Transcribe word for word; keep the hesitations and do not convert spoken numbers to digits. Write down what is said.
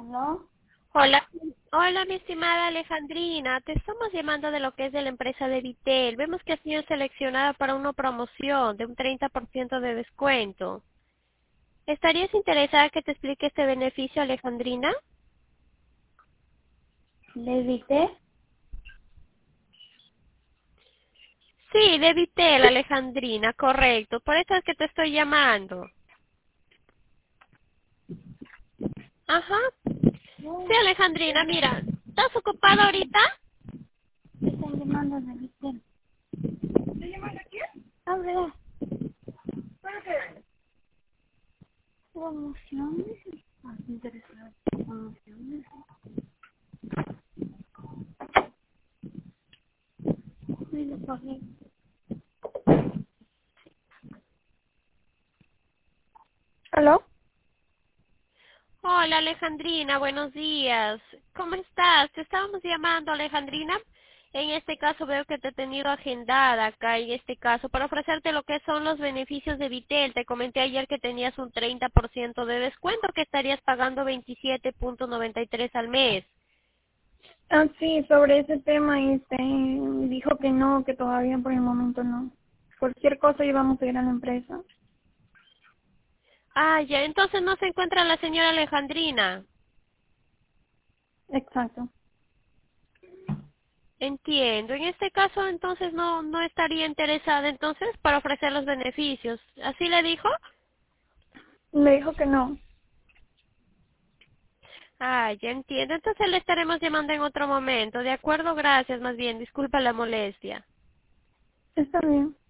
¿No? Hola, hola mi estimada Alejandrina, te estamos llamando de lo que es de la empresa de Vitel. Vemos que has sido seleccionada para una promoción de un treinta por ciento de descuento. ¿Estarías interesada que te explique este beneficio, Alejandrina? ¿Le evité? Sí, de Vitel, Alejandrina, correcto. Por eso es que te estoy llamando. Ajá. Sí, No, Alejandrina, mira, ¿estás ocupada ahorita? me están llamando de evité. Ah, ¿verdad? Promociones. Ah, interesante. Promociones. Sí, lo pagué. ¿Aló? Hola Alejandrina, buenos días. ¿Cómo estás? Te estábamos llamando, Alejandrina. En este caso veo que te he tenido agendada acá en este caso para ofrecerte lo que son los beneficios de Vitel. Te comenté ayer que tenías un treinta por ciento de descuento, que estarías pagando veintisiete punto noventa y tres al mes. Ah, sí, sobre ese tema, este, dijo que no, que todavía por el momento no. Cualquier cosa íbamos a ir a la empresa. Ah, ya, entonces no se encuentra la señora Alejandrina. Exacto. Entiendo. En este caso entonces no no estaría interesada entonces para ofrecer los beneficios. ¿Así le dijo? Me dijo que no. Ah, ya entiendo. Entonces le estaremos llamando en otro momento. De acuerdo, gracias. Más bien, disculpa la molestia. Está bien.